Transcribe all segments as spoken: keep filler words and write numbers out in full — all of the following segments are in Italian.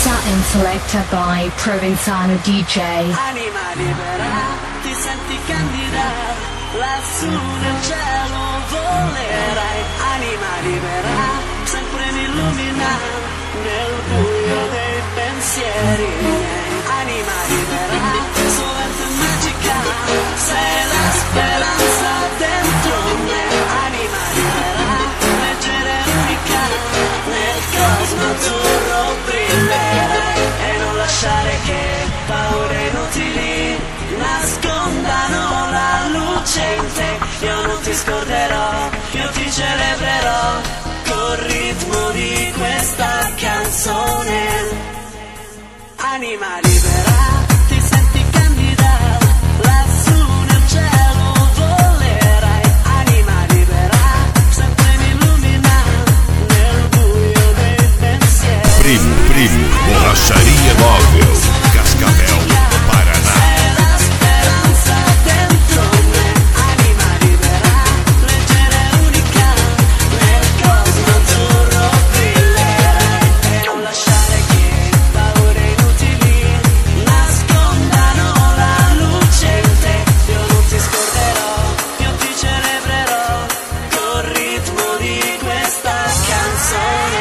Selected by Provenzano D J. Anima libera, ti senti candida, lassù nel cielo volerai. Anima libera, sempre mi illumina nel buio dei pensieri miei. Anima libera, sovente magica, sei la speranza dentro me. Anima libera, leggera e unica, nel cosmo azzurro brillerai. E non lasciare che paure inutili nascondano la luce in te. Io non ti scorderò, io ti celebrerò col ritmo di questa canzone. Anima libera, ti senti candida, lassù nel cielo volerai. Anima libera, sempre mi illumina nel buio dei pensieri. Primo, primo, borracharia móvel, Cascavel, Paraná. Sei la speranza dentro me. Anima libera, leggera e unica, nel cosmo azzurro brillerai. E non lasciare che paure inutili nascondano la luce in te. Io non ti scorderò, io ti celebrerò col ritmo di questa canzone.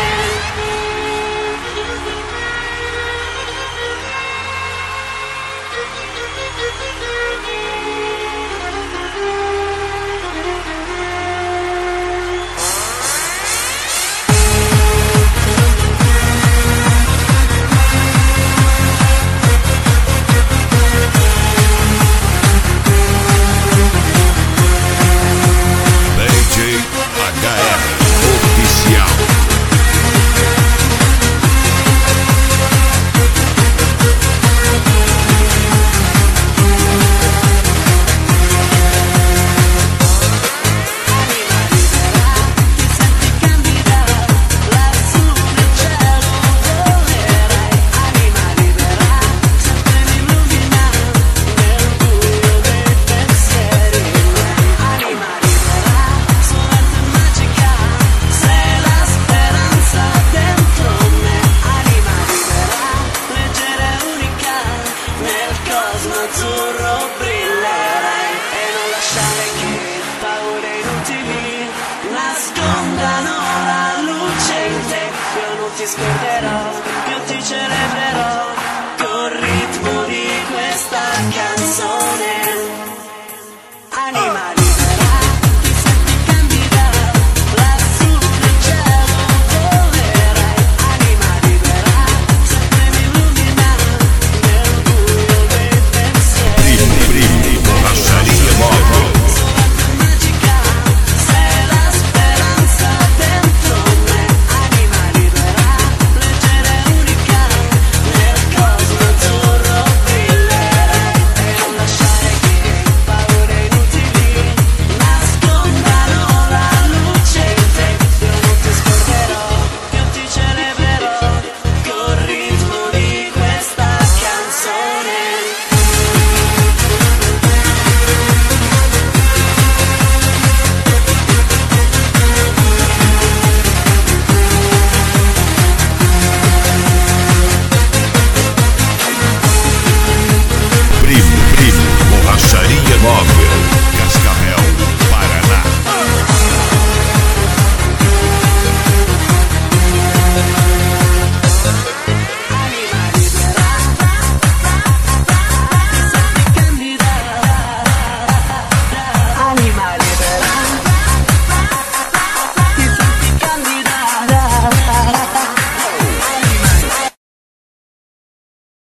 D J H R Oficial. Ti senti candida, lassù nel cielo volerai. Anima libera, sempre mi illumina nel buio dei pensieri miei. Anima libera, sovente magica, sei la speranza dentro me. Anima libera, leggera e unica, nel cosmo azzurro brillerai. E non lasciare che paure inutili nascondano la luce in te. Io non ti scorderò, io ti celebrerò col ritmo di questa canzone.